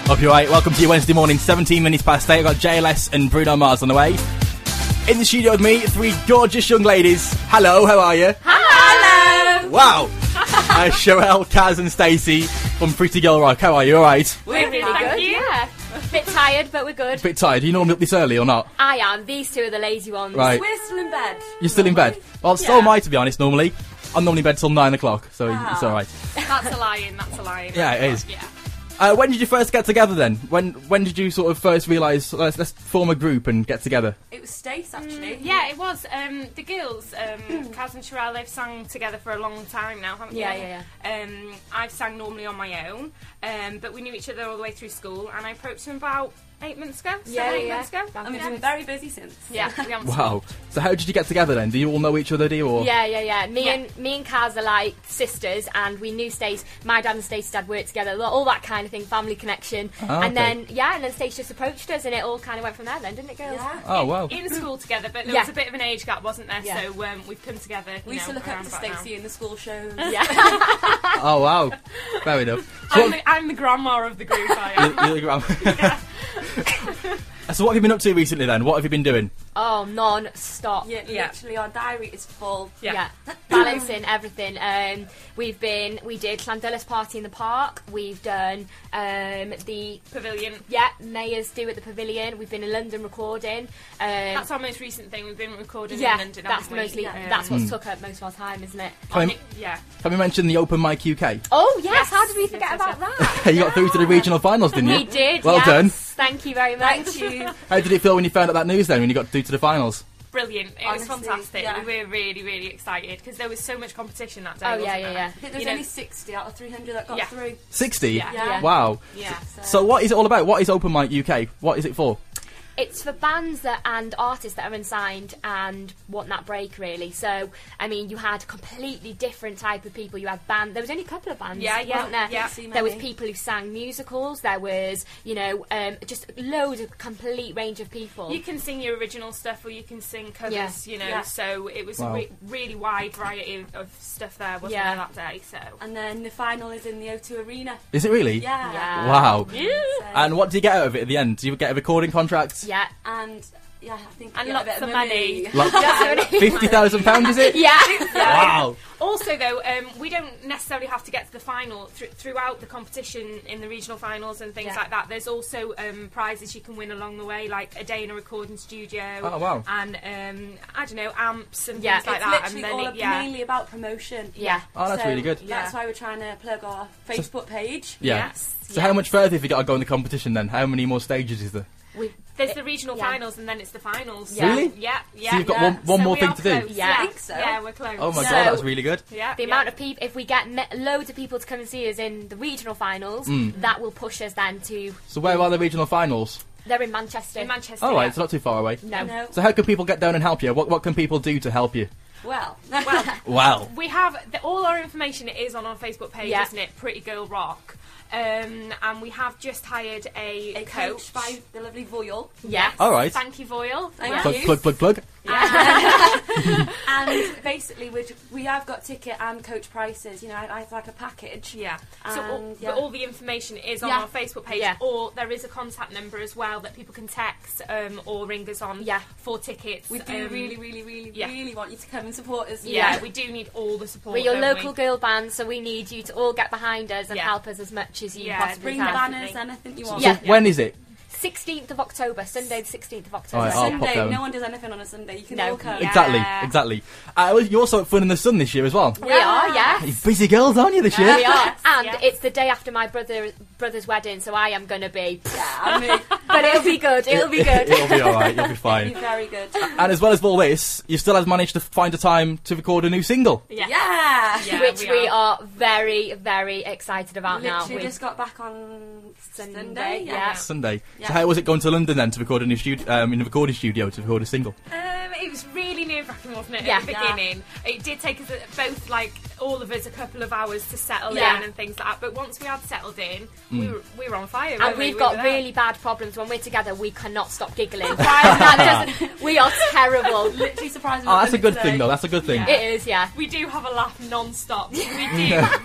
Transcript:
Hope you're right. Welcome to your Wednesday morning, 17 minutes past 8. I've got JLS and Bruno Mars on the way. In the studio with me, three gorgeous young ladies. Hello, how are you? Hello! Wow! Sherelle, Kaz and Stacey from Pretty Girl Rock. How are you? All right? We're really good, yeah. Bit tired, but we're good. A bit tired. Are you normally up this early or not? I am. These two are the lazy ones. Right. We're still in bed. You're still in bed? Well, so am I, to be honest, normally. I'm normally in bed till 9 o'clock, so it's all right. That's a lie-in, that's a lie-in. Yeah, it is. Yeah. When did you first get together then? When did you sort of first realise, let's form a group and get together? It was Stace, actually. Yeah, it was. The girls, Kaz and Sherelle, they've sung together for a long time now, haven't they? Yeah. I've sang normally on my own, but we knew each other all the way through school, and I approached them about 8 months ago. 8 months ago. And we've been very busy since. Yeah, we haven't Wow. So how did you get together then? Do you all know each other, do you? Or? Yeah. Me and Kaz are like sisters, and we knew Stace. My dad and Stace's dad worked together, all that kind of thing, family connection. Oh, and then Stace just approached us, and it all kind of went from there. Then, didn't it, girls? Yeah. Oh, wow. in school together, but there was a bit of an age gap, wasn't there? Yeah. So we've come together. We used to look up to Stacey in the school shows. Yeah. Oh, wow. Fair enough. So I'm the grandma of the group, I am. you're the So what have you been up to recently then? What have you been doing? Oh, non-stop. Yeah, literally, our diary is full. Yeah. Balancing everything. We did Llandyllis party in the park. We've done the Pavilion. Yeah, Mayors do at the Pavilion. We've been in London recording. That's our most recent thing. We've been recording in London. That's haven't we? that's what's took up most of our time, isn't it? Can we mention the Open Mic UK? Oh yes, Yes. how did we forget Yes, about yes, that? You got through to the regional finals, didn't you? We did. Well yes. done. Thank you very much. Thank you. How did it feel when you found out that news then, when you got through to the finals? Brilliant. It was Honestly, fantastic. yeah. We were really, really excited because there was so much competition that day. Oh wasn't there? yeah. I think there was You know- only 60 out of 300 that got Yeah. through. 60? Yeah. Wow. Yeah. So what is it all about? What is Open Mic UK? What is it for? It's for bands and artists that are unsigned and want that break, really. So, I mean, you had completely different type of people. You had there was only a couple of bands, wasn't there? Yeah. There was people who sang musicals. There was, just loads of complete range of people. You can sing your original stuff or you can sing covers, Yeah. so it was Wow. a really wide variety of stuff there, wasn't there, that day, so... And then the final is in the O2 Arena. Is it really? Yeah. Wow. So- And what do you get out of it at the end? Do you get a recording contract? Yeah. And yeah, I think And yeah, lots a bit of money. Like That's £50,000, is it? Yeah. Wow. Also, though, we don't necessarily have to get to the final. Throughout the competition in the regional finals and things like that, there's also prizes you can win along the way, like a day in a recording studio. Oh, wow. And, I don't know, amps and Yeah, things like It's that. literally And then all mainly about promotion. Yeah. Oh, that's So really good. That's why we're trying to plug our Facebook page. Yeah. Yes. So how much further have you got to go in the competition then? How many more stages is there? There's the regional finals and then it's the finals. Yeah. Really? Yeah. So you've got one more we thing are to do? close. Yeah. I think so. Yeah, we're close. Oh my So- god, that's really good. Yeah. The amount of people, if we get loads of people to come and see us in the regional finals, that will push us then to. So where are the regional finals? They're in Manchester. In Manchester. All right, yeah. it's not too far away. No. No. So how can people get down and help you? What can people do to help you? Well, Wow. We have all our information is on our Facebook page, Yeah. isn't it? Pretty Girl Rock. And we have just hired a coach by the lovely Voyle. Yeah. All right. Thank you, Voyle. Thank Plug, you. plug. And basically, we have got ticket and coach prices. You know, I have like a package. Yeah. So And, but all the information is on Yeah. our Facebook page, Yeah. or there is a contact number as well that people can text or ring us on for tickets. We do really want you to come and support us. Yeah, we do need all the support. We're your don't local we? girl band, so we need you to all get behind us and Yeah. help us as much as you Yeah, possibly Bring the can. banners, anything you want. Yeah. So when is it? 16th of October, Sunday the 16th of October. All right, I'll pop Sunday, down. no one does anything on a Sunday. You can No. all come. Yeah. Exactly. You're also at Fun in the Sun this year as well. We are, yes. You're busy girls, aren't you, this year? We are, and yes. it's the day after my brother's wedding, so I am going to be. Yeah, I mean, But it'll be good. It'll be good. It'll be all right. You'll be you're fine. very good. And as well as all this, you still have managed to find a time to record a new single. Yeah. Yeah. Yeah, Which we are very, very excited about Literally now. just got back on Sunday. Sunday, Yeah. yeah. Sunday. Yeah. So how was it going to London then to record a new in a recording studio to record a single? It was really nerve-wracking, wasn't it, Yeah. at the beginning? It did take us both, like, all of us a couple of hours to settle Yeah. in and things like that. But once we had settled in, we were on fire. And weren't we? we've We got were there. really bad problems. When we're together, we cannot stop giggling. That doesn't, we are terrible. Literally surprised. Oh, that's a good thing, though. That's a good thing. Yeah. It is, yeah. We do have a laugh non-stop. We do.